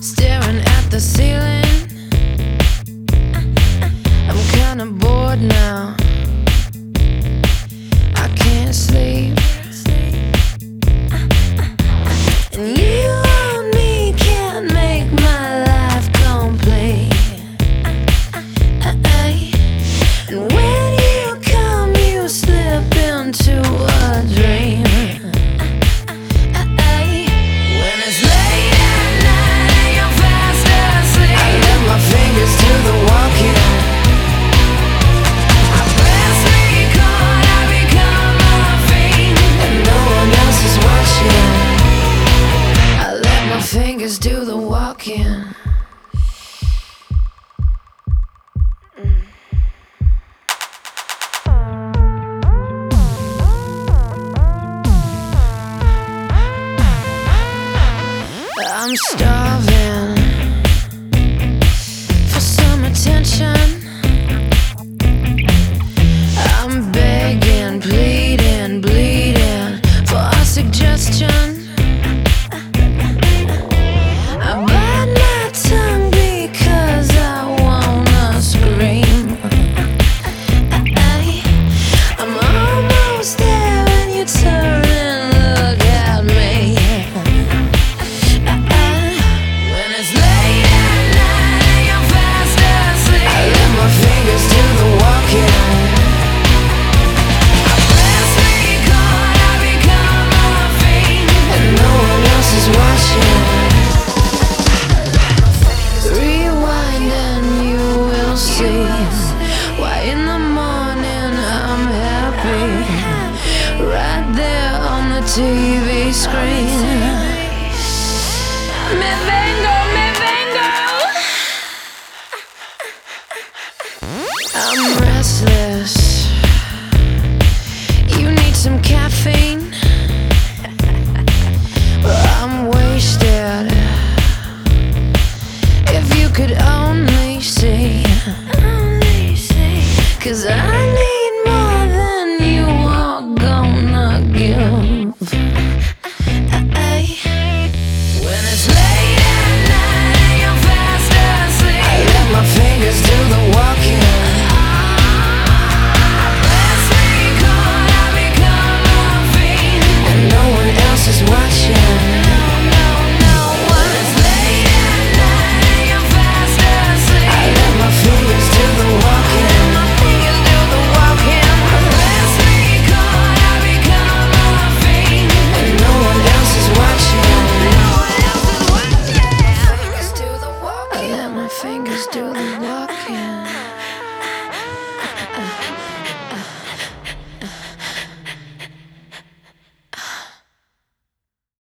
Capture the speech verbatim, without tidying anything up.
staring at the ceiling. I'm kinda bored now, I can't sleep. And you and me can't make my life complete. And when you come, you slip into a dream. When it's late at night and you're fast asleep, I let my fingers do the walking. I press record, I become a fiend, and no one else is watching. I let my fingers do the walking. I'm starving for some attention. I'm begging, pleading, bleeding for a suggestion. I bite my tongue because I wanna scream. I'm almost there and you turn and look at me. Why in the morning I'm happy, right there on the T V screen. Me vengo, me vengo. I'm restless, you need some caffeine. Well, I'm wasted, if you could only see. 'Cause I need more than you are gonna give. When it's late at night and you're fast asleep, I let my fingers do the walking. I press record, I become a fiend, and no one else is watching. No, no, no. When it's late at night and you're fast asleep, I let my fingers do the walking. Fingers do the walk.